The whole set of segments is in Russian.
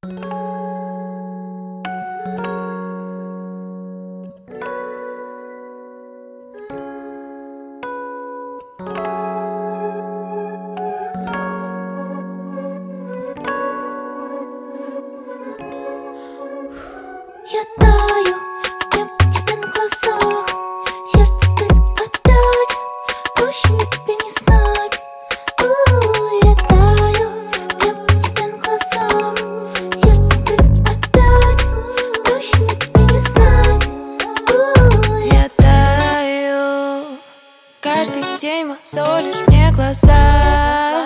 Я таю, прям у тебя на глазах. Сердце близко опять, проще мне тебя не знать. Я таю, прям у тебя на глазах. Сердце близко опять, проще мне тебя не знать. Я таю, каждый день мозолишь мне глаза.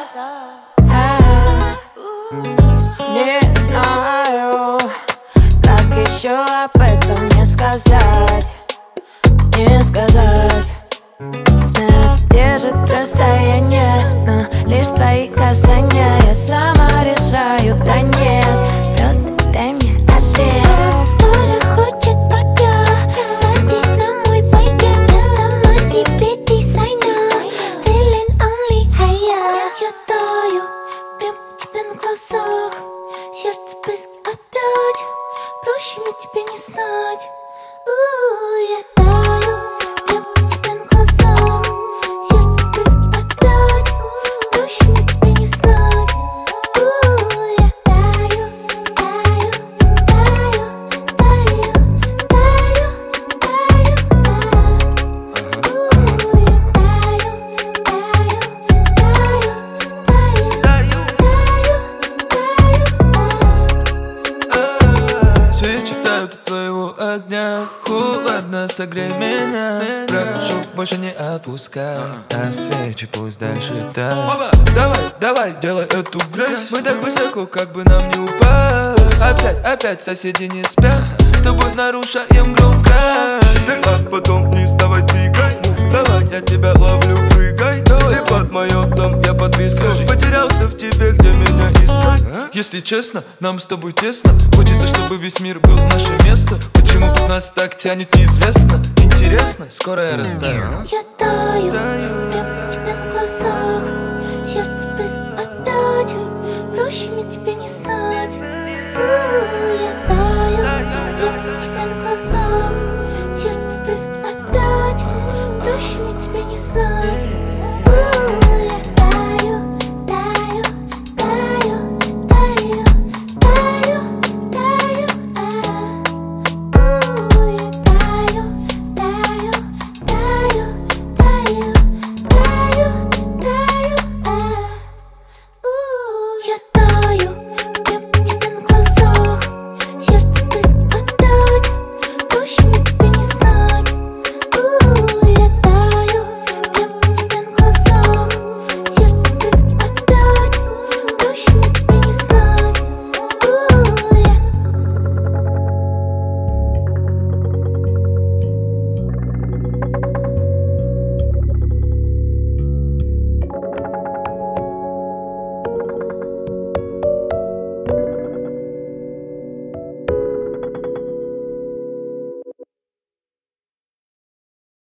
Не знаю, как еще об этом не сказать, не сказать. Нас держит расстояние, но лишь твои касания. Я сама решаю, да нет, просто дай мне ответ. Тоже хочет пока, садись на мой байкет. Я сама себе дизайнер, feeling only higher. Я таю, прям у тебя на глазах. Сердце близко опять, проще мне тебя не знать. Я таю, прям у тебя на глазах. Сердце близко опять, проще мне тебя не знать. Я таю, таю, таю, таю, таю, Свечи тают от твоего огня. Холодно, согрей меня. Прошу, больше не отпускай. А свечи пусть дальше тают. Давай, давай, делай эту грязь. Мы так высоко, как бы нам не упасть. Опять соседи не спят. С тобой нарушаем громкость. А потом не вставай, двигай. Давай, я тебя ловлю, прыгай. Ты под моё дом, я под виском. Потерялся в тебе, где меня искать. Если честно, нам с тобой тесно. Хочется, чтобы весь мир был наше место. Почему нас так тянет, неизвестно. Интересно, скоро я растаю. Я таю, прям у тебя на глазах. Сердце близко опять, проще мне тебя не знать. Я таю, прям у тебя на глазах. Сердце близко опять, проще мне тебя не знать.